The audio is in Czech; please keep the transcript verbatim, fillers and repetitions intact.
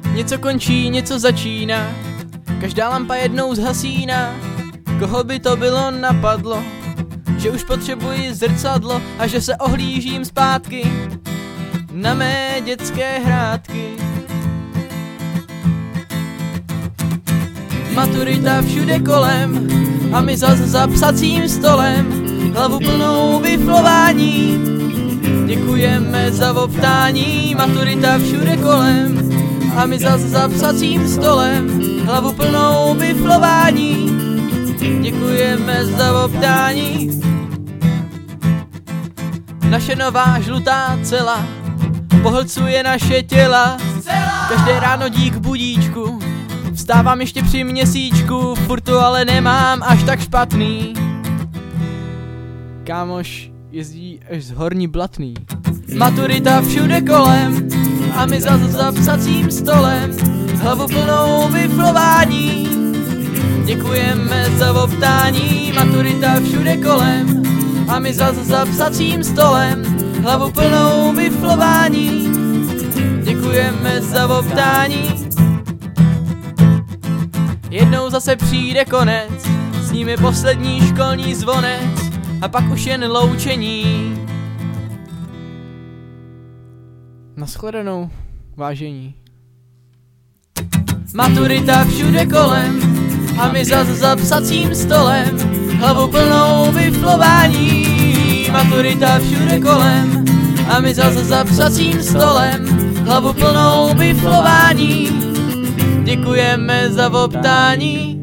Něco končí, něco začíná, každá lampa jednou zhasíná. Koho by to bylo napadlo, že už potřebuji zrcadlo a že se ohlížím zpátky na mé dětské hrádky. Maturita všude kolem a my zas za psacím stolem, hlavu plnou biflování. Děkujeme za optání. Maturita všude kolem a my zas za psacím stolem, hlavu plnou biflování. Děkujeme za optání. Naše nová žlutá cela pohlcuje naše těla. Každé ráno dík budíčku vstávám ještě při měsíčku, furt to ale nemám až tak špatný. Kámoš jezdí až z Horní Blatný. Maturita všude kolem a my zas za psacím stolem, hlavu plnou biflování. Děkujeme za optání. Maturita všude kolem a my zas za psacím stolem, hlavu plnou biflování. Děkujeme za optání. Jednou zase přijde konec, s ním je poslední školní zvonec a pak už jen loučení. Nashledanou, vážení. Maturita všude kolem a my zas za psacím stolem, hlavu plnou biflování. Maturita všude kolem a my zas za psacím stolem, hlavu plnou biflování. Děkujeme za optání.